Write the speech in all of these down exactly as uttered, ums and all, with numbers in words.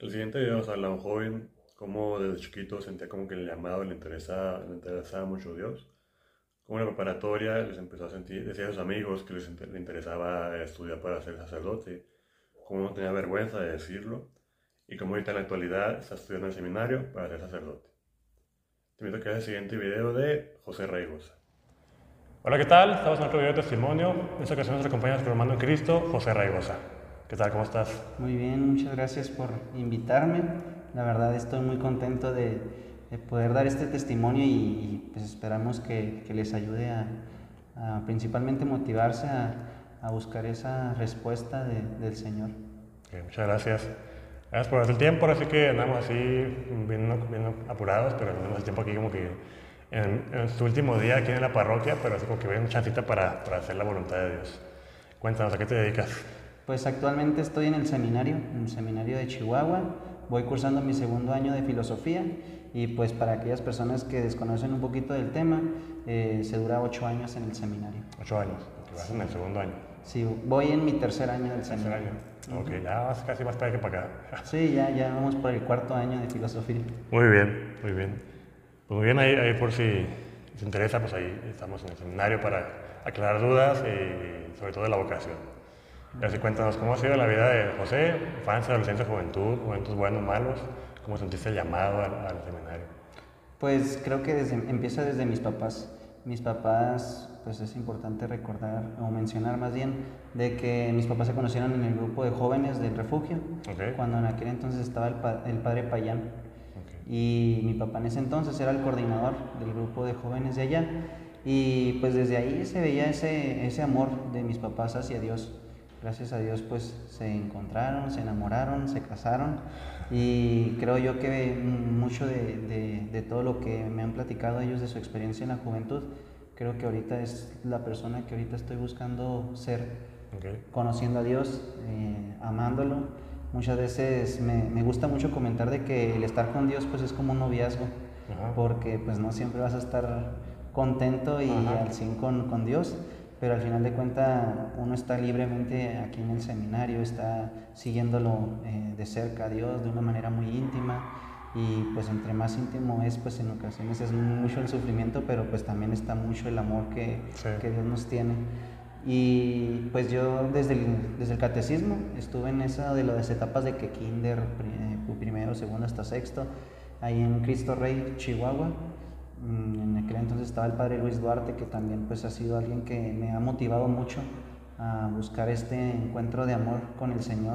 El siguiente video nos habla de un joven como desde chiquito sentía como que el llamado le interesaba, le interesaba mucho Dios. Como en la preparatoria les empezó a sentir, decía a sus amigos que les inter- le interesaba estudiar para ser sacerdote, como no tenía vergüenza de decirlo, y como ahorita en la actualidad está estudiando en el seminario para ser sacerdote. Te invito a que veas el siguiente video de José Raigosa. Hola, ¿qué tal? Estamos en otro video de testimonio. En esta ocasión nos acompaña nuestro hermano en Cristo, José Raigosa. ¿Qué tal? ¿Cómo estás? Muy bien, muchas gracias por invitarme. La verdad estoy muy contento de, de poder dar este testimonio y, y, pues esperamos que, que les ayude a, a principalmente motivarse a, a buscar esa respuesta de, del Señor. Ok, muchas gracias. Gracias por el tiempo, así que andamos así bien, bien apurados, pero tenemos el tiempo aquí como que en, en su último día aquí en la parroquia, pero así como que ven chancita para, para hacer la voluntad de Dios. Cuéntanos, ¿a qué te dedicas? Pues actualmente estoy en el seminario, en el seminario de Chihuahua. Voy cursando mi segundo año de filosofía y pues para aquellas personas que desconocen un poquito del tema, eh, se dura ocho años en el seminario. Ocho años, que vas en el segundo año. Sí, voy en mi tercer año del Tercer seminario. año. Ok, ya vas casi más para allá que para acá. Sí, ya, ya vamos por el cuarto año de filosofía. Muy bien, muy bien. Pues muy bien, ahí, ahí por si les interesa, pues ahí estamos en el seminario para aclarar dudas y sobre todo de la vocación. Y así cuéntanos, ¿cómo ha sido la vida de José? Infancia, adolescencia, juventud, momentos buenos, malos. ¿Cómo sentiste el llamado al, al seminario? Pues creo que desde, empieza desde mis papás. Mis papás, pues es importante recordar o mencionar más bien de que mis papás se conocieron en el grupo de jóvenes del refugio, Ok, cuando en aquel entonces estaba el, pa- el padre Payán. ok. Y mi papá en ese entonces era el coordinador del grupo de jóvenes de allá. Y pues desde ahí se veía ese, ese amor de mis papás hacia Dios. Gracias a Dios pues se encontraron, se enamoraron, se casaron y creo yo que mucho de, de, de todo lo que me han platicado ellos de su experiencia en la juventud, creo que ahorita es la persona que ahorita estoy buscando ser, Okay. conociendo a Dios, eh, amándolo. Muchas veces me, me gusta mucho comentar de que el estar con Dios pues es como un noviazgo, Ajá. porque pues no siempre vas a estar contento y Ajá. al cien con, con Dios, pero al final de cuentas uno está libremente aquí en el seminario, está siguiéndolo eh, de cerca a Dios de una manera muy íntima y pues entre más íntimo es, pues en ocasiones es mucho el sufrimiento, pero pues también está mucho el amor que, Sí. que Dios nos tiene. Y pues yo desde el, desde el catecismo estuve en esa de las etapas de que kinder, primero, segundo hasta sexto, ahí en Cristo Rey, Chihuahua. En aquel entonces estaba el padre Luis Duarte, que también pues ha sido alguien que me ha motivado mucho a buscar este encuentro de amor con el Señor.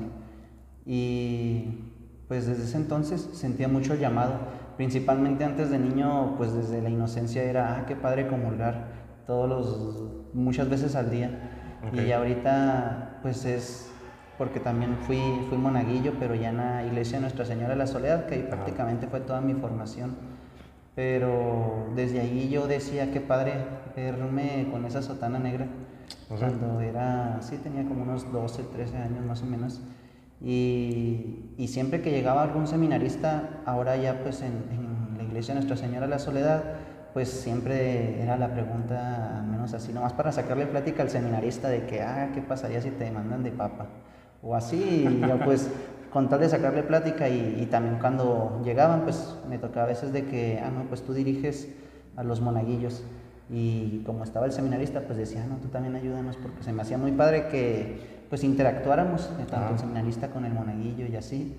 Y pues desde ese entonces sentía mucho el llamado, principalmente antes de niño, pues desde la inocencia era, ah, qué padre comulgar todos los, muchas veces al día. Okay. Y ahorita pues es porque también fui, fui monaguillo, pero ya en la iglesia de Nuestra Señora de la Soledad, que ahí Ajá. prácticamente fue toda mi formación. Pero desde ahí yo decía, qué padre verme con esa sotana negra, No sé. cuando era, sí, tenía como unos doce, trece años más o menos. Y, y siempre que llegaba algún seminarista, ahora ya pues en, en la iglesia de Nuestra Señora de la Soledad, pues siempre era la pregunta, al menos así, nomás para sacarle plática al seminarista de que, ah, ¿qué pasaría si te mandan de papa? O así, y yo pues con tal de sacarle plática y, y también cuando llegaban, pues me tocaba a veces de que, ah, no, pues tú diriges a los monaguillos. Y como estaba el seminarista, pues decía, ah, no, tú también ayúdanos, porque se me hacía muy padre que pues interactuáramos, eh, tanto Ajá. el seminarista con el monaguillo y así.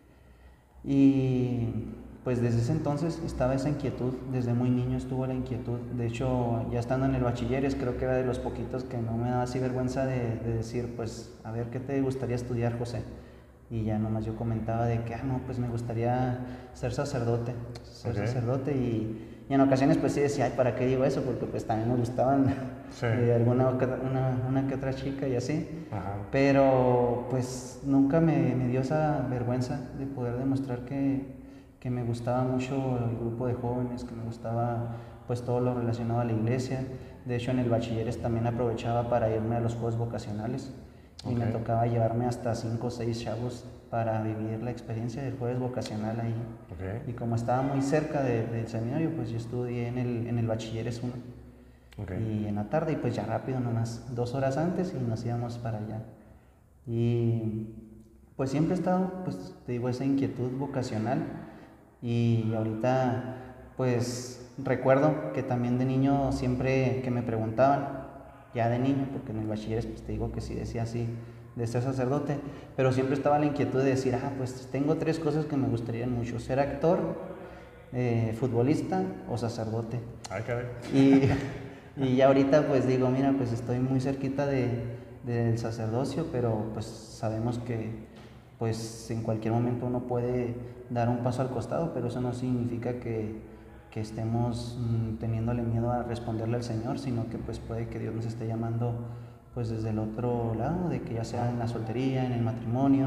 Y pues desde ese entonces estaba esa inquietud, desde muy niño estuvo la inquietud. De hecho, ya estando en el bachilleres, creo que era de los poquitos que no me daba así vergüenza de, de decir, pues, a ver, ¿qué te gustaría estudiar, José? Y ya nomás yo comentaba de que, ah, no, pues me gustaría ser sacerdote, ser Okay. sacerdote y, y en ocasiones pues sí decía, ay, ¿para qué digo eso? Porque pues también me gustaban Sí. eh, alguna una, una que otra chica y así, Ajá. pero pues nunca me, me dio esa vergüenza de poder demostrar que, que me gustaba mucho el grupo de jóvenes, que me gustaba pues todo lo relacionado a la iglesia. De hecho en el bachilleres también aprovechaba para irme a los juegos vocacionales y Okay. me tocaba llevarme hasta cinco o seis chavos para vivir la experiencia del jueves vocacional ahí. Okay. Y como estaba muy cerca de, del seminario, pues yo estudié en el, en el bachilleres uno. Okay. Y en la tarde, y pues ya rápido, nomás dos horas antes y nos íbamos para allá. Y Pues siempre he estado, pues te digo, esa inquietud vocacional y ahorita pues recuerdo que también de niño siempre que me preguntaban, ya de niño, porque en el bachiller pues te digo que sí decía así, de ser sacerdote, pero siempre estaba la inquietud de decir, ah, pues tengo tres cosas que me gustarían mucho, ser actor, eh, futbolista o sacerdote. Ay, caray. Y, y ya ahorita pues digo, mira, pues estoy muy cerquita de, del sacerdocio, pero pues sabemos que pues en cualquier momento uno puede dar un paso al costado, pero eso no significa que, que estemos mm, teniéndole miedo a responderle al Señor, sino que pues puede que Dios nos esté llamando pues desde el otro lado, de que ya sea en la soltería, en el matrimonio,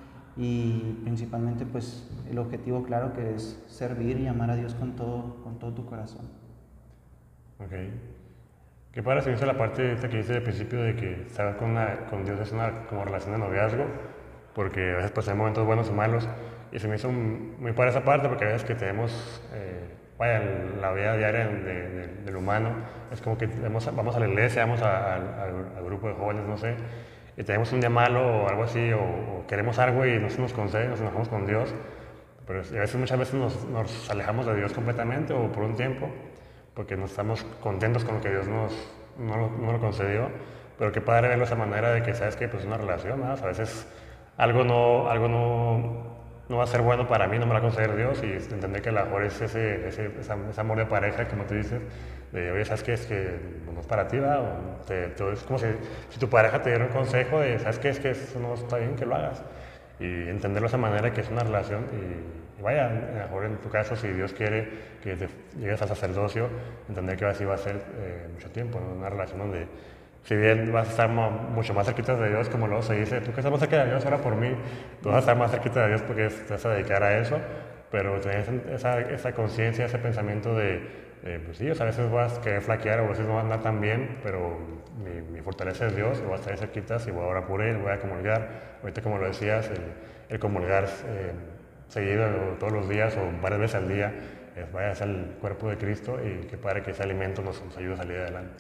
y principalmente pues el objetivo claro que es servir y amar a Dios con todo, con todo tu corazón. Ok. ¿Qué para si dice la parte esta que dice al principio de que estar con, una, con Dios es una como relación de noviazgo? Porque a veces pues hay momentos buenos o malos, y se me hizo muy para esa parte, porque a veces que tenemos, eh, vaya, la vida diaria de, de, del humano, es como que vamos a, vamos a la iglesia, vamos a, a, a, al grupo de jóvenes, no sé, y tenemos un día malo o algo así, o, o queremos algo y no se nos concede, nos enojamos con Dios, pero a veces, muchas veces nos, nos alejamos de Dios completamente o por un tiempo, porque no estamos contentos con lo que Dios nos, no, no lo concedió, pero qué padre verlo de esa manera de que sabes que pues es una relación, ¿no? A veces algo no, algo no, no va a ser bueno para mí, no me lo va a conceder Dios, y entender que a lo mejor es ese, ese, esa, ese amor de pareja, como tú dices, de, oye, ¿sabes qué? Es que no es para ti, ¿verdad? O te, te, es como si, si tu pareja te diera un consejo de, ¿sabes qué? Es que eso no está bien que lo hagas. Y entenderlo de esa manera, que es una relación, y, y vaya, a lo mejor en tu caso, si Dios quiere que te llegues al sacerdocio, entender que así va a ser eh, mucho tiempo, ¿no? Una relación donde, si bien vas a estar mucho más cerquita de Dios, como luego se dice, tú que estás más cerca de Dios, ora por mí, tú vas a estar más cerquita de Dios porque te vas a dedicar a eso, pero tener esa, esa conciencia, ese pensamiento de, de, pues sí, o sea, a veces vas a querer flaquear o a veces no va a andar tan bien, pero mi, mi fortaleza es Dios, y voy a estar ahí cerquita, y voy a orar por Él, voy a comulgar. Ahorita, como lo decías, el, el comulgar eh, seguido, o todos los días, o varias veces al día, es, vaya a ser el cuerpo de Cristo, y que para que ese alimento nos, nos ayude a salir adelante.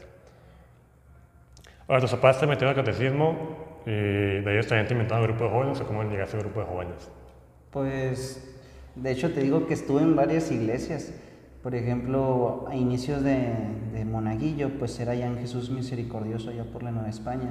Ahora, tus papás te metieron al catecismo, y de ellos también te inventaron al grupo de jóvenes, o cómo llegaste al grupo de jóvenes. Pues, de hecho te digo que estuve en varias iglesias. Por ejemplo, a inicios de, de monaguillo, pues era ya en Jesús Misericordioso, allá por la Nueva España,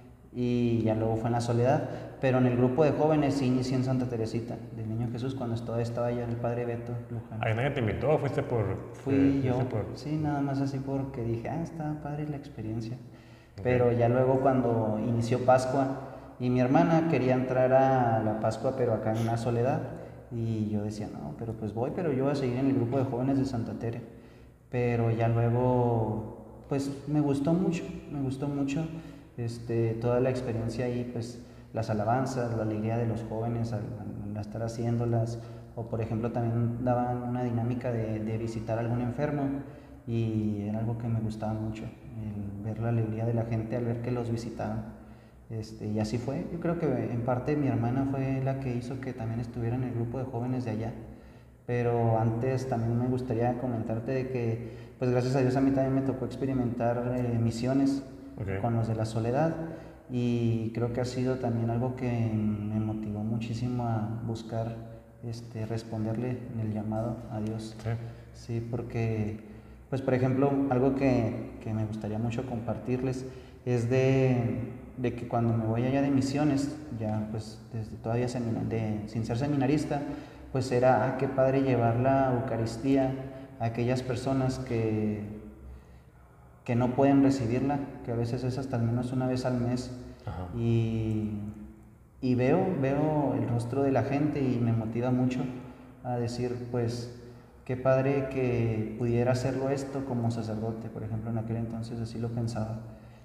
y ya luego fue en la Soledad. Pero en el grupo de jóvenes sí inicié en Santa Teresita, del Niño Jesús, cuando todavía estaba allá el Padre Beto Luján. ¿Ahí nadie te invitó o fuiste por...? Fui eh, yo, por... sí, nada más así porque dije, ah, está padre la experiencia. Okay. Pero ya luego cuando inició Pascua, y mi hermana quería entrar a la Pascua, pero acá en la Soledad, y yo decía, no, pero pues voy, pero yo voy a seguir en el grupo de jóvenes de Santa Tere. Pero ya luego, pues me gustó mucho, me gustó mucho este, toda la experiencia ahí, pues las alabanzas, la alegría de los jóvenes al, al estar haciéndolas, o por ejemplo también daban una dinámica de, de visitar a algún enfermo, y era algo que me gustaba mucho, el ver la alegría de la gente al ver que los visitaban. Este, y así fue. Yo creo que en parte mi hermana fue la que hizo que también estuviera en el grupo de jóvenes de allá. Pero antes también me gustaría comentarte de que, pues gracias a Dios a mí también me tocó experimentar eh, misiones okay. con los de la Soledad, y creo que ha sido también algo que me motivó muchísimo a buscar este, responderle en el llamado a Dios. Sí, sí, porque, pues por ejemplo, algo que, que me gustaría mucho compartirles es de... de que cuando me voy allá de misiones, ya pues desde todavía semina, de, sin ser seminarista, pues era, ah, qué padre llevar la Eucaristía a aquellas personas que, que no pueden recibirla, que a veces es hasta al menos una vez al mes. Ajá. y, y veo, veo el rostro de la gente y me motiva mucho a decir, pues, qué padre que pudiera hacerlo esto como sacerdote, por ejemplo, en aquel entonces así lo pensaba.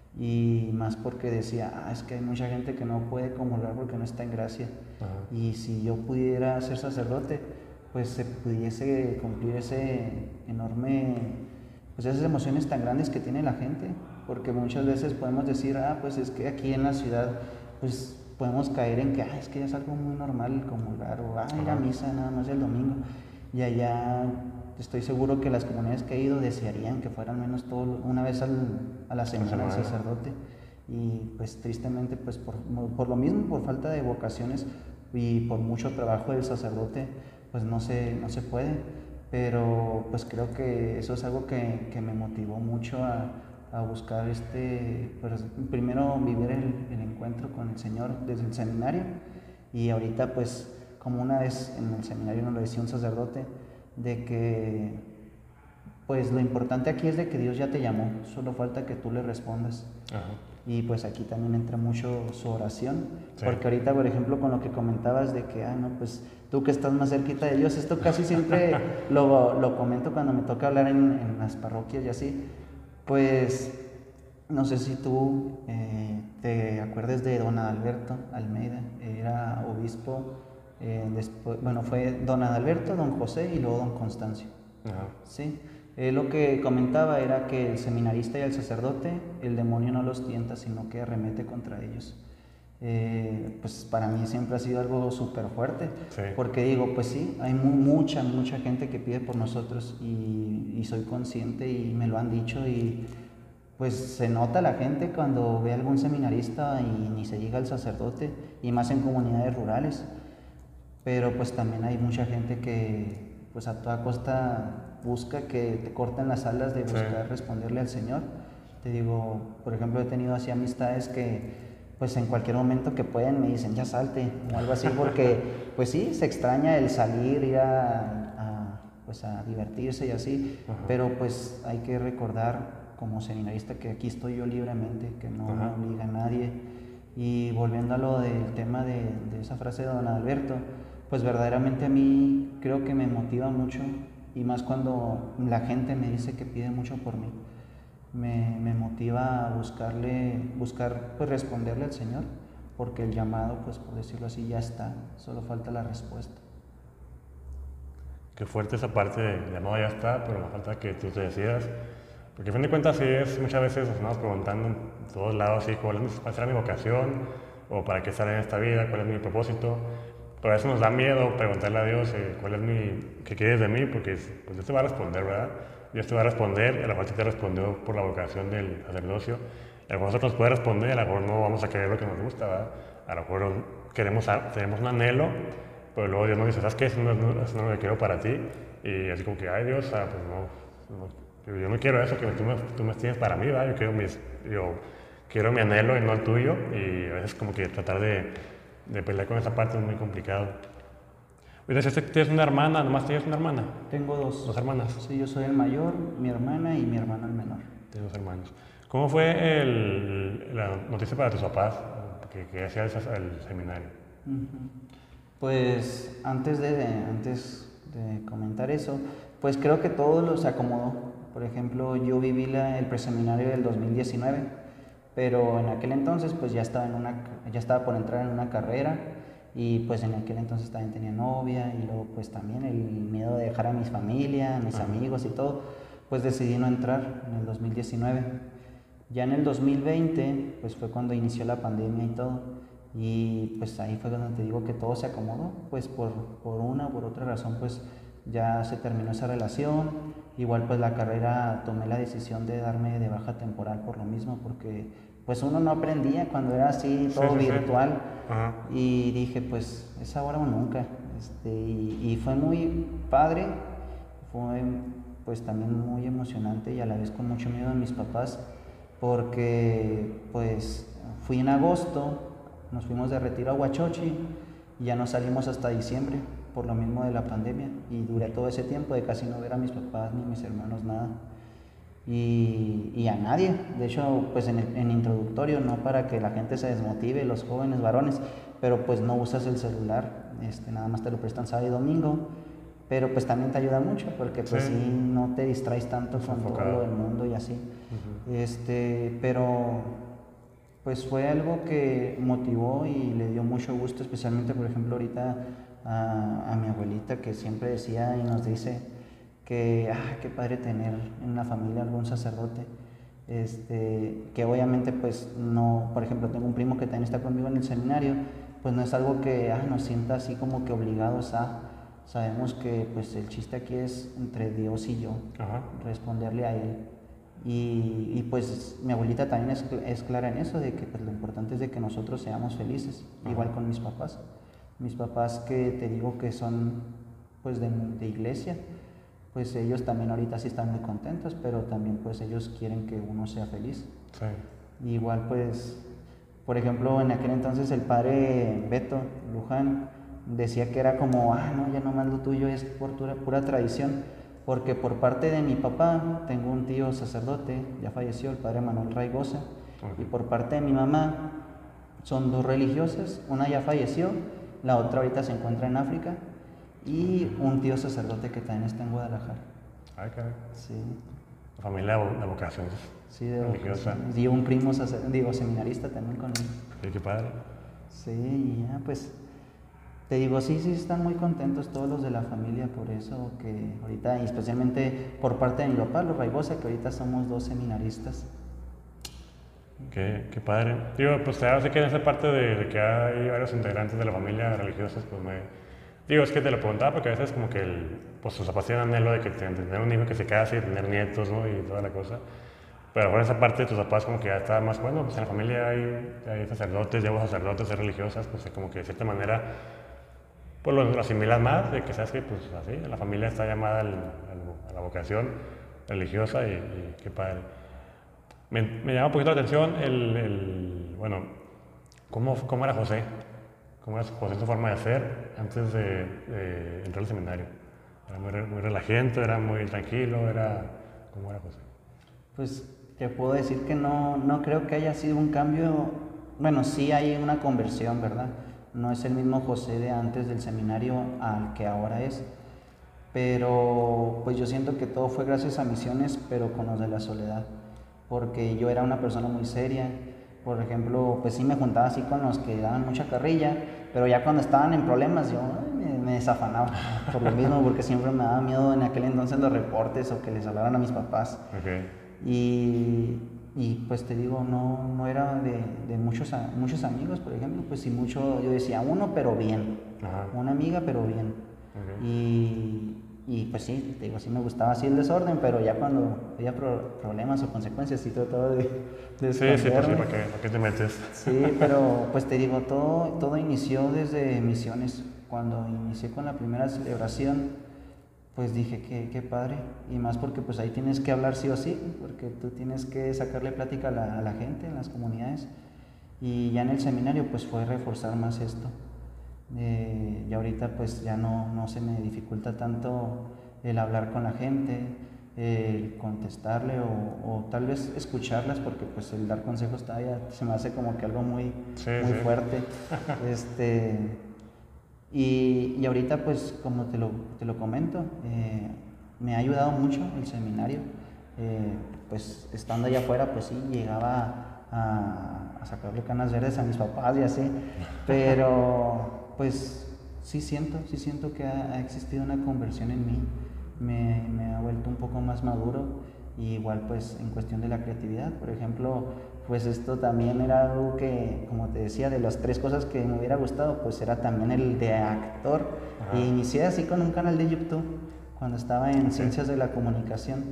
Y más porque decía, ah, es que hay mucha gente que no puede comulgar porque no está en gracia. Ajá. Y si yo pudiera ser sacerdote, pues se pudiese cumplir ese enorme, pues esas emociones tan grandes que tiene la gente, porque muchas veces podemos decir, ah, pues es que aquí en la ciudad, pues podemos caer en que, ah, es que es algo muy normal comulgar, o ah, ir a misa nada más el domingo, y allá estoy seguro que las comunidades que he ido desearían que fueran menos todo, una vez al, a la semana el sacerdote, y pues tristemente pues por, por lo mismo, por falta de vocaciones, y por mucho trabajo del sacerdote pues no se, no se puede, pero pues creo que eso es algo que, que me motivó mucho a, a buscar este, pues, primero vivir el, el encuentro con el Señor desde el seminario, y ahorita pues como una vez en el seminario nos lo decía un sacerdote, de que pues lo importante aquí es de que Dios ya te llamó, solo falta que tú le respondas. Ajá. Y pues aquí también entra mucho su oración, sí. Porque ahorita, por ejemplo, con lo que comentabas de que, ah, no, pues tú que estás más cerquita de Dios, esto casi siempre lo, lo comento cuando me toca hablar en, en las parroquias y así, pues no sé si tú eh, te acuerdas de don Adalberto Almeida, era obispo, eh, después, bueno, fue don Adalberto, don José y luego don Constancio. Ajá. Sí. Eh, lo que comentaba era que el seminarista y el sacerdote, el demonio no los tienta, sino que arremete contra ellos. Eh, pues para mí siempre ha sido algo súper fuerte, sí. Porque digo, pues sí, hay mu mucha, mucha gente que pide por nosotros y, y soy consciente y me lo han dicho, y pues se nota la gente cuando ve a algún seminarista y ni se llega al sacerdote, y más en comunidades rurales. Pero pues también hay mucha gente que pues a toda costa busca que te corten las alas de buscar sí. responderle al Señor. Te digo, por ejemplo, he tenido así amistades que pues en cualquier momento que pueden me dicen ya salte o algo así, porque pues sí, se extraña el salir, ir a, a, pues a divertirse y así. Ajá. Pero pues hay que recordar como seminarista que aquí estoy yo libremente, que no Ajá. me obliga a nadie. Y volviendo a lo del tema de, de esa frase de don Alberto, pues verdaderamente a mí creo que me motiva mucho, y más cuando la gente me dice que pide mucho por mí, me, me motiva a buscarle, buscar pues responderle al Señor, porque el llamado, pues por decirlo así, ya está, solo falta la respuesta. Qué fuerte esa parte de llamado ya está, pero me falta que tú te decidas, porque a fin de cuentas sí es, muchas veces nos estamos preguntando en todos lados, sí, ¿cuál, es, cuál será mi vocación? ¿O para qué estar en esta vida? ¿Cuál es mi propósito? Pero a veces nos da miedo preguntarle a Dios eh, cuál es mi, qué quieres de mí, porque pues Dios te va a responder, ¿verdad? Dios te va a responder, y a lo mejor te respondió por la vocación del sacerdocio, y a lo mejor nosotros puede responder, a lo mejor no vamos a querer lo que nos gusta, ¿verdad? A lo mejor queremos, tenemos un anhelo, pero luego Dios nos dice, ¿sabes qué? Eso no, no, eso no lo que quiero para ti, y así como que, ay Dios, ah, pues no, no, yo no quiero eso que tú me, tú me tienes para mí, ¿verdad? Yo quiero, mis, yo quiero mi anhelo y no el tuyo, y a veces como que tratar de de pelear con esa parte es muy complicado. Oye, ¿tienes una hermana? ¿Nomás tienes una hermana? Tengo dos. ¿Dos hermanas? Sí, yo soy el mayor, mi hermana y mi hermano el menor. Tienes dos hermanos. ¿Cómo fue el, la noticia para tus papás que, que hacías el seminario? Uh-huh. Pues antes de, de, antes de comentar eso, pues creo que todo lo se acomodó. Por ejemplo, yo viví la, el preseminario del dos mil diecinueve, pero en aquel entonces pues ya estaba, en una, ya estaba por entrar en una carrera, y pues en aquel entonces también tenía novia, y luego pues también el miedo de dejar a mi familia, a mis Ajá. amigos y todo, pues decidí no entrar en el dos mil diecinueve. Ya en el dos mil veinte pues fue cuando inició la pandemia y todo, y pues ahí fue donde te digo que todo se acomodó, pues por, por una o por otra razón pues ya se terminó esa relación. Igual pues la carrera tomé la decisión de darme de baja temporal por lo mismo, porque pues uno no aprendía cuando era así todo sí, sí, virtual sí. Y dije pues es ahora o nunca, este, y, y fue muy padre, fue pues también muy emocionante y a la vez con mucho miedo de mis papás, porque pues fui en agosto, nos fuimos de retiro a Huachochi y ya no salimos hasta diciembre por lo mismo de la pandemia, y duré todo ese tiempo de casi no ver a mis papás ni mis hermanos, nada. Y, y a nadie, de hecho pues en, el, en introductorio, no para que la gente se desmotive, los jóvenes varones, pero pues no usas el celular, este, nada más te lo prestan sábado y domingo, pero pues también te ayuda mucho porque pues sí, sí no te distraes tanto con todo lo del mundo y así. Uh-huh. este, pero pues fue algo que motivó y le dio mucho gusto, especialmente por ejemplo ahorita a, a mi abuelita, que siempre decía y nos dice que, ah, qué padre tener en la familia algún sacerdote, este, que obviamente pues no, por ejemplo tengo un primo que también está conmigo en el seminario, pues no es algo que ah, nos sienta así como que obligados a, sabemos que pues el chiste aquí es entre Dios y yo, Ajá. responderle a Él, y, y pues mi abuelita también es, es clara en eso, de que pues lo importante es de que nosotros seamos felices, Ajá. igual con mis papás. Mis papás que te digo que son pues de, de iglesia, pues ellos también ahorita sí están muy contentos, pero también pues ellos quieren que uno sea feliz. Sí. Y igual pues, por ejemplo, en aquel entonces el padre Beto Luján decía que era como, ah, no, ya nomás lo tuyo es por pura, pura tradición, porque por parte de mi papá tengo un tío sacerdote, ya falleció, el padre Manuel Raigosa, Okay. y por parte de mi mamá son dos religiosas, una ya falleció, la otra ahorita se encuentra en África, y un tío sacerdote que también está en Guadalajara. Ay, caray. Sí, Familia de vo- de vocación sí, de religiosa. vocación. Y un primo sacer- digo, seminarista también con él. Sí, qué padre. Sí, y ya pues, te digo, sí, sí están muy contentos todos los de la familia por eso, que ahorita, y especialmente por parte de mi papá, los Raigosa, que ahorita somos dos seminaristas. Qué, qué padre. Digo, pues ahora sí que en esa parte de, de que hay varios integrantes de la familia religiosas, pues me... Digo, es que te lo preguntaba porque a veces como que el, pues sus papás tienen anhelo de que te- tener un hijo que se case y tener nietos, ¿no? Y toda la cosa. Pero por esa parte de tus papás como que ya está más, bueno, pues en la familia hay, hay sacerdotes, llevo sacerdotes, hay religiosas, pues como que de cierta manera, pues lo, lo asimilas más, de que sabes que pues así, la familia está llamada al- al- a la vocación religiosa y, y qué padre. Me, me llama un poquito la atención el, el- bueno, ¿cómo, cómo era José? ¿Cómo era José su forma de ser antes de, de entrar al seminario? ¿Era muy, re- muy relajante, era muy tranquilo, era... ¿Cómo era José? Pues te puedo decir que no, no creo que haya sido un cambio, bueno, sí hay una conversión, ¿verdad? No es el mismo José de antes del seminario al que ahora es, pero pues yo siento que todo fue gracias a misiones, pero con los de la soledad, porque yo era una persona muy seria, por ejemplo, pues sí me juntaba así con los que daban mucha carrilla, pero ya cuando estaban en problemas yo ay, me, me desafanaba por lo mismo, porque siempre me daba miedo en aquel entonces los reportes o que les hablaran a mis papás. Okay. Y, y pues te digo, no, no era de, de muchos, a- muchos amigos, por ejemplo, pues sí mucho, yo decía uno, pero bien, Ajá. una amiga, pero bien. Ok. Y, y pues sí, te digo, sí me gustaba así el desorden, pero ya cuando había pro- problemas o consecuencias, sí trataba de, de Sí, sí, pues sí, esconderme. ¿para qué, para qué te metes? Sí, pero pues te digo, todo, todo inició desde misiones. Cuando inicié con la primera celebración, pues dije que qué padre. Y más porque pues ahí tienes que hablar sí o sí, porque tú tienes que sacarle plática a la, a la gente en las comunidades. Y ya en el seminario pues fue reforzar más esto. Eh, y ahorita pues ya no, no se me dificulta tanto el hablar con la gente, el contestarle o, o tal vez escucharlas, porque pues el dar consejos todavía se me hace como que algo muy, Sí, muy sí. fuerte. este, y, y ahorita pues como te lo, te lo comento, eh, me ha ayudado mucho el seminario. Eh, pues estando allá afuera pues sí llegaba a, a sacarle canas verdes a mis papás y así, pero pues sí siento, sí siento que ha, ha existido una conversión en mí, me, me ha vuelto un poco más maduro, y igual pues en cuestión de la creatividad, por ejemplo, pues esto también era algo que, como te decía, de las tres cosas que me hubiera gustado, pues era también el de actor. Ajá. Y inicié así con un canal de YouTube cuando estaba en Ciencias de la Comunicación,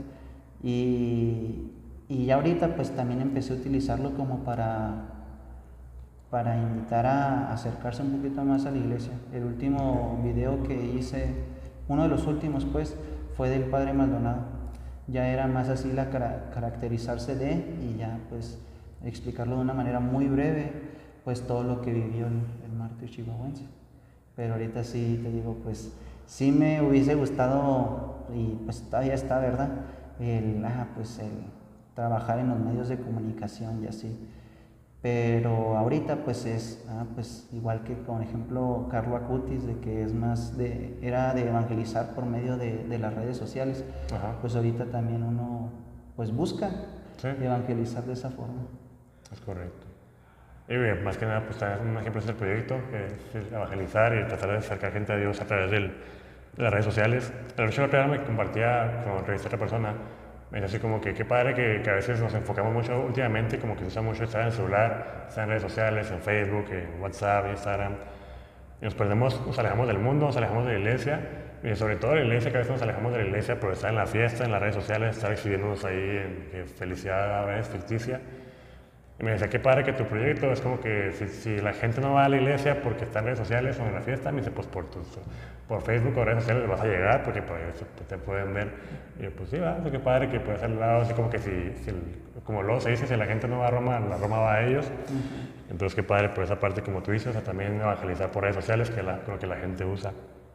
y, y ya ahorita pues también empecé a utilizarlo como para para invitar a acercarse un poquito más a la iglesia. El último video que hice, uno de los últimos pues, fue del Padre Maldonado. Ya era más así la cara- caracterizarse de, y ya pues explicarlo de una manera muy breve, pues todo lo que vivió el, el mártir chihuahuense. Pero ahorita sí te digo, pues sí me hubiese gustado, y pues todavía está, ¿verdad? El, ah, pues el trabajar en los medios de comunicación y así. Pero ahorita pues es, ah, pues igual que por ejemplo Carlo Acutis, de que es más de, era de evangelizar por medio de, de las redes sociales, Ajá. pues ahorita también uno pues busca Sí. evangelizar de esa forma. Es correcto. Y bien, más que nada, pues también un ejemplo es el proyecto, que es el evangelizar y tratar de acercar gente a Dios a través del, de las redes sociales. La noche pasada me compartía, como entrevisté a otra persona, me decía así como que qué padre que, que a veces nos enfocamos mucho últimamente, como que se usa mucho estar en el celular, estar en redes sociales, en Facebook, en WhatsApp, Instagram. Y nos perdemos, nos alejamos del mundo, nos alejamos de la iglesia, y sobre todo de la iglesia, que a veces nos alejamos de la iglesia por estar en la fiesta, en las redes sociales, estar exhibiéndonos ahí en que felicidad ahora es ficticia. Y me decía, qué padre que tu proyecto es como que si, si la gente no va a la iglesia porque está en redes sociales o en la fiesta, me dice, pues por, tus, por Facebook o redes sociales les vas a llegar porque por eso te pueden ver. Y yo, pues sí, va, qué padre que puedes al lado, así como que si, si el, como luego se dice, si la gente no va a Roma, la Roma va a ellos. Uh-huh. Entonces qué padre por esa parte, como tú dices, o sea, también evangelizar por redes sociales, que la, lo que la gente usa.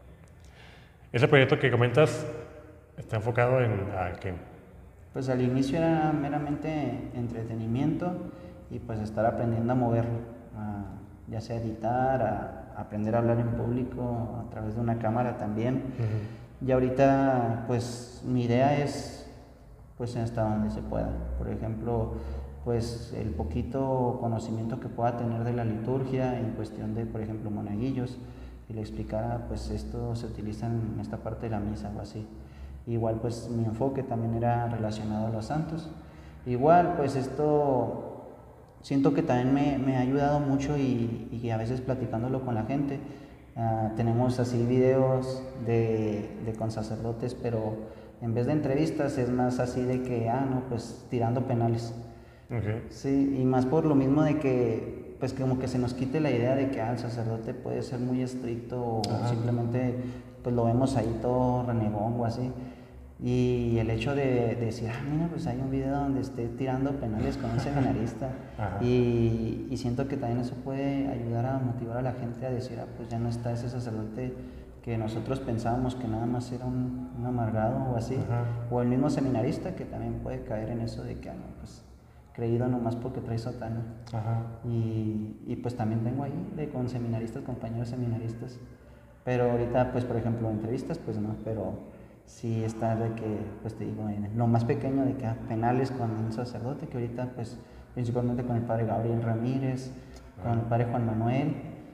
Ese proyecto que comentas está enfocado en ¿a qué? Pues al inicio era meramente entretenimiento y pues estar aprendiendo a moverlo, a, ya sea editar, a, a aprender a hablar en público a través de una cámara también. Uh-huh. Y ahorita pues mi idea es pues hasta donde se pueda. Por ejemplo, pues el poquito conocimiento que pueda tener de la liturgia en cuestión de, por ejemplo, monaguillos, y le explicara pues esto se utiliza en esta parte de la misa o así. Igual pues mi enfoque también era relacionado a los santos. Igual pues esto siento que también me, me ha ayudado mucho y, y a veces platicándolo con la gente, uh, tenemos así videos de, de con sacerdotes, pero en vez de entrevistas es más así de que, ah, no, pues tirando penales. Okay. Sí, y más por lo mismo de que, pues como que se nos quite la idea de que ah, el sacerdote puede ser muy estricto o Ajá. simplemente pues lo vemos ahí todo renegón o así. Y el hecho de, de decir, ah, mira, pues hay un video donde esté tirando penales con un seminarista. y, y siento que también eso puede ayudar a motivar a la gente a decir, ah, pues ya no está ese sacerdote que nosotros pensábamos que nada más era un, un amargado o así. Ajá. O el mismo seminarista que también puede caer en eso de que, ah, no, pues creído nomás porque trae sotana. Ajá. Y, y pues también tengo ahí de con seminaristas, compañeros seminaristas. Pero ahorita, pues por ejemplo, entrevistas, pues no, pero sí está de que, pues te digo, en lo más pequeño de que ah, penales con un sacerdote, que ahorita pues principalmente con el padre Gabriel Ramírez, Ajá. con el padre Juan Manuel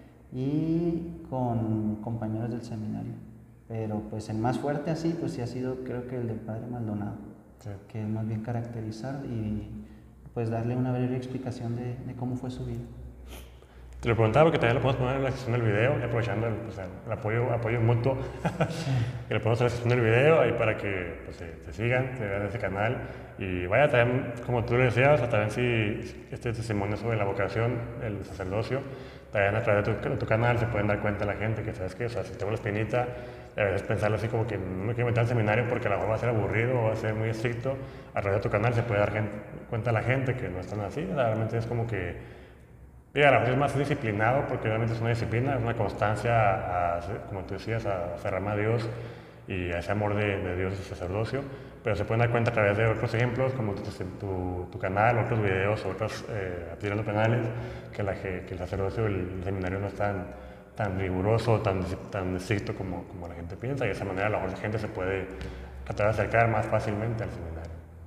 y con compañeros del seminario. Pero pues el más fuerte así, pues sí ha sido creo que el del padre Maldonado, sí. que es más bien caracterizar y pues darle una breve explicación de, de cómo fue su vida. Te lo preguntaba porque también lo podemos poner en la sección del video, aprovechando el, pues, el apoyo, apoyo mutuo, que lo ponemos en la sección del video ahí para que pues, se, se sigan, se vean ese canal y vaya también, como tú le decías, o también si este testimonio sobre la vocación, el sacerdocio, también a través de tu, de tu canal se pueden dar cuenta la gente que, ¿sabes qué? O sea, si tengo la espinita, a veces pensarlo así como que no me quiero meter al seminario porque a lo mejor va a ser aburrido o va a ser muy estricto, a través de tu canal se puede dar gente, cuenta a la gente que no están así, realmente es como que y a la vez es más disciplinado porque realmente es una disciplina, es una constancia, a, a, como tú decías, a aferrarme a Dios y a ese amor de, de Dios y sacerdocio, pero se pueden dar cuenta a través de otros ejemplos como tu, tu, tu canal, otros videos, otros eh, tirando penales, que, la, que el sacerdocio, el, el seminario no es tan, tan riguroso, tan, tan estricto como, como la gente piensa y de esa manera a lo mejor la gente se puede tratar de acercar más fácilmente al seminario.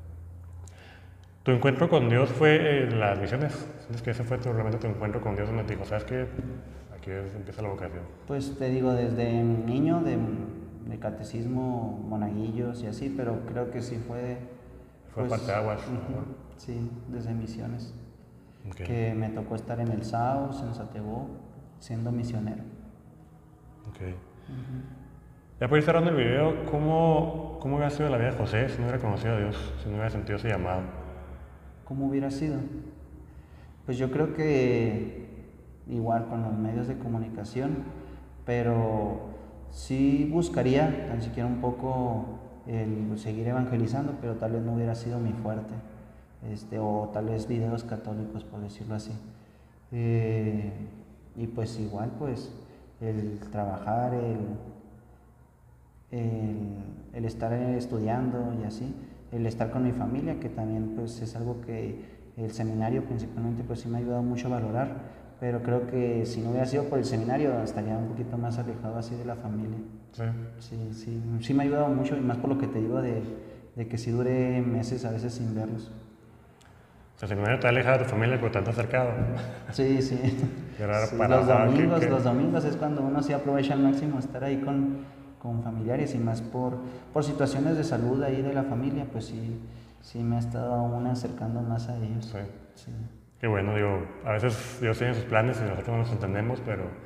¿Tu encuentro con Dios fue en las misiones? ¿Sientes que ese fue tu, realmente tu encuentro con Dios donde te dijo, sabes qué? Aquí empieza la vocación. Pues te digo, desde niño, de, de catecismo, monaguillos y así, pero creo que sí fue... Fue pues, parte de aguas. Uh-huh, sí, desde misiones. Okay. Que me tocó estar en el Saus, en Satebó, siendo misionero. Ok. Uh-huh. Ya por ir cerrando el video, ¿cómo, ¿cómo hubiera sido la vida de José si no hubiera conocido a Dios, si no hubiera sentido ese llamado? ¿Cómo hubiera sido? Pues yo creo que igual con los medios de comunicación, pero sí buscaría tan siquiera un poco el seguir evangelizando, pero tal vez no hubiera sido mi fuerte, este, o tal vez videos católicos, por decirlo así. Eh, y pues igual, pues el trabajar, el, el, el estar estudiando y así, el estar con mi familia, que también pues es algo que el seminario principalmente pues sí me ha ayudado mucho a valorar, pero creo que si no hubiera sido por el seminario estaría un poquito más alejado así de la familia. Sí. Sí, sí, sí me ha ayudado mucho y más por lo que te digo de, de que sí duré meses a veces sin verlos. O sea, el seminario te ha alejado de tu familia pero te han acercado. Sí, sí. Qué raro sí para los domingos, ¿qué, qué? los domingos es cuando uno sí aprovecha al máximo estar ahí con con familiares y más por, por situaciones de salud ahí de la familia, pues sí, sí me ha estado aún acercando más a ellos. Sí. Sí. Qué bueno, digo, a veces Dios tiene sus planes y nosotros no los entendemos, pero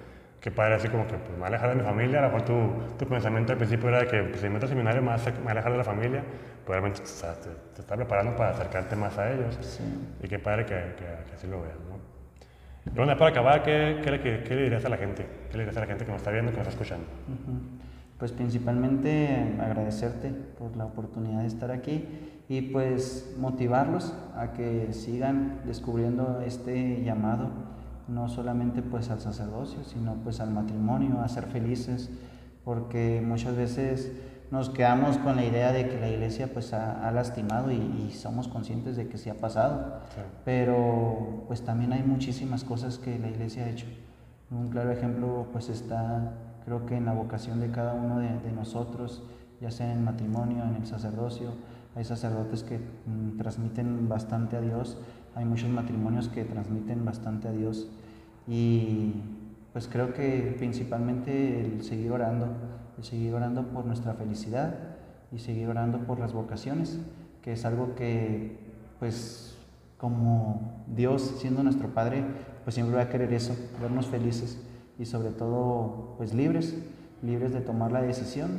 qué padre, así como que pues, me va a alejar de mi familia. A lo mejor tu, tu pensamiento al principio era de que pues, si me meto al seminario me va, a hacer, me va a alejar de la familia, pues realmente o sea, te, te está preparando para acercarte más a ellos. Sí. Y qué padre que, que, que así lo veas, ¿no? Y bueno, para acabar, ¿qué, qué, le, qué, ¿qué le dirías a la gente? ¿Qué le dirías a la gente que nos está viendo, que nos está escuchando? Uh-huh. Pues principalmente agradecerte por la oportunidad de estar aquí y pues motivarlos a que sigan descubriendo este llamado, no solamente pues al sacerdocio, sino pues al matrimonio, a ser felices, porque muchas veces nos quedamos con la idea de que la iglesia pues ha, ha lastimado y, y somos conscientes de que sí ha pasado, sí. Pero pues también hay muchísimas cosas que la iglesia ha hecho. Un claro ejemplo pues está, creo que en la vocación de cada uno de, de nosotros, ya sea en el matrimonio, en el sacerdocio. Hay sacerdotes que mm, transmiten bastante a Dios, hay muchos matrimonios que transmiten bastante a Dios y pues creo que principalmente el seguir orando, el seguir orando por nuestra felicidad y seguir orando por las vocaciones, que es algo que pues como Dios siendo nuestro Padre, pues siempre va a querer eso, vernos felices y sobre todo pues libres, libres de tomar la decisión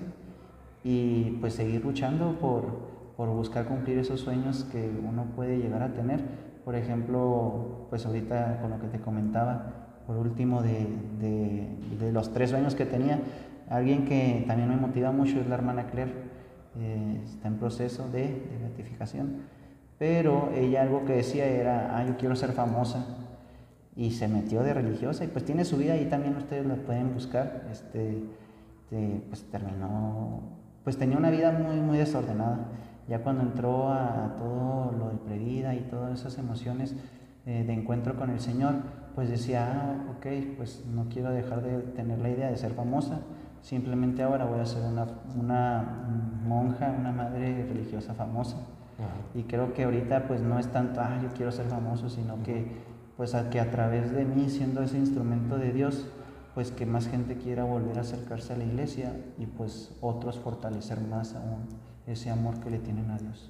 y pues seguir luchando por, por buscar cumplir esos sueños que uno puede llegar a tener. Por ejemplo, pues ahorita con lo que te comentaba, por último de, de, de los tres sueños que tenía, alguien que también me motiva mucho es la hermana Claire, eh, está en proceso de, de beatificación, pero ella algo que decía era, ah, yo quiero ser famosa, y se metió de religiosa, y pues tiene su vida, ahí también ustedes la pueden buscar, este, este, pues terminó, pues tenía una vida muy, muy desordenada, ya cuando entró a, a todo lo de previda y todas esas emociones eh, de encuentro con el Señor, pues decía, ah, ok, pues no quiero dejar de tener la idea de ser famosa, simplemente ahora voy a ser una, una monja, una madre religiosa famosa. Uh-huh. Y creo que ahorita pues no es tanto, ah, yo quiero ser famoso, sino que pues a que a través de mí, siendo ese instrumento de Dios, pues que más gente quiera volver a acercarse a la iglesia y pues otros fortalecer más aún ese amor que le tienen a Dios.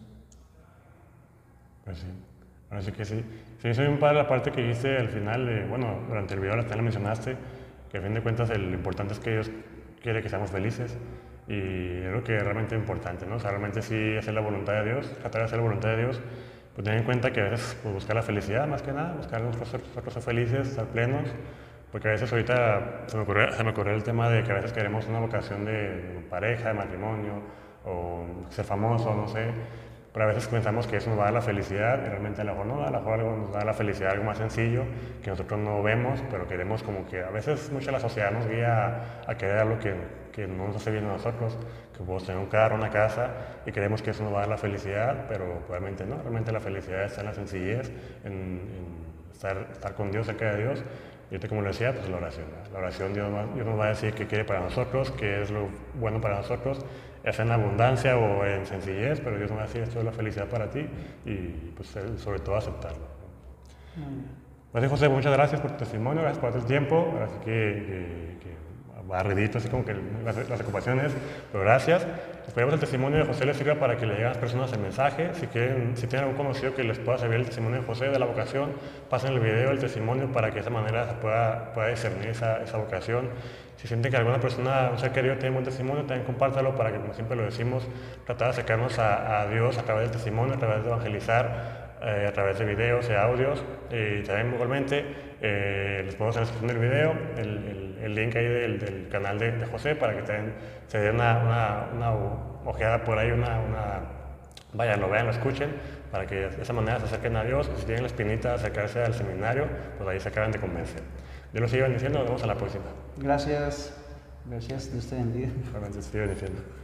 Pues sí, ahora sí que sí. Sí, soy un padre la parte que hice al final, de, bueno, durante el video la mencionaste, que a fin de cuentas el, lo importante es que Dios quiere que seamos felices y es lo que es realmente importante, ¿no? O sea, realmente sí hacer la voluntad de Dios, tratar de hacer la voluntad de Dios, pues tener en cuenta que a veces pues, buscar la felicidad más que nada, buscar nosotros ser felices, estar plenos, porque a veces ahorita se me, ocurrió, se me ocurrió el tema de que a veces queremos una vocación de pareja, de matrimonio, o ser famoso, no sé, pero a veces pensamos que eso nos va a dar la felicidad y realmente a lo mejor no, a lo mejor algo nos da la felicidad, algo más sencillo que nosotros no vemos, pero queremos como que a veces mucha la sociedad nos guía a, a querer algo que, que no nos hace bien a nosotros, que podemos tener un carro, una casa y creemos que eso nos va a dar la felicidad, pero realmente no, realmente la felicidad está en la sencillez, en, en estar, estar con Dios, cerca de Dios. Y ahorita, como lo decía, pues la oración. ¿no? La oración Dios, Dios nos va a decir qué quiere para nosotros, qué es lo bueno para nosotros, ya sea en abundancia o en sencillez, pero Dios nos va a decir esto es la felicidad para ti y pues sobre todo aceptarlo. ¿no? Mm. Pues José, muchas gracias por tu testimonio, gracias por tu tiempo, así que, que, que barridito, así como que las, las ocupaciones, pero gracias. Esperemos el testimonio de José les sirva para que le lleguen a las personas el mensaje. Si quieren, si tienen algún conocido que les pueda servir el testimonio de José de la vocación, pasen el video, el testimonio, para que de esa manera se pueda, pueda discernir esa, esa vocación. Si sienten que alguna persona, un ser querido, tiene buen testimonio, también compártalo para que, como siempre lo decimos, tratar de acercarnos a, a Dios a través del testimonio, a través de evangelizar, eh, a través de videos y audios. Y también igualmente eh, les ponemos en la descripción del video el, el, el link ahí del, del canal de, de José para que también se den una, una, una ojeada por ahí, una, una, vaya, lo vean, lo escuchen, para que de esa manera se acerquen a Dios. Y si tienen la espinita de acercarse al seminario, pues ahí se acaban de convencer. Dios los siga bendiciendo, nos vemos a la próxima. Gracias, gracias, Dios te bendiga. Realmente, Dios te siga bendiciendo.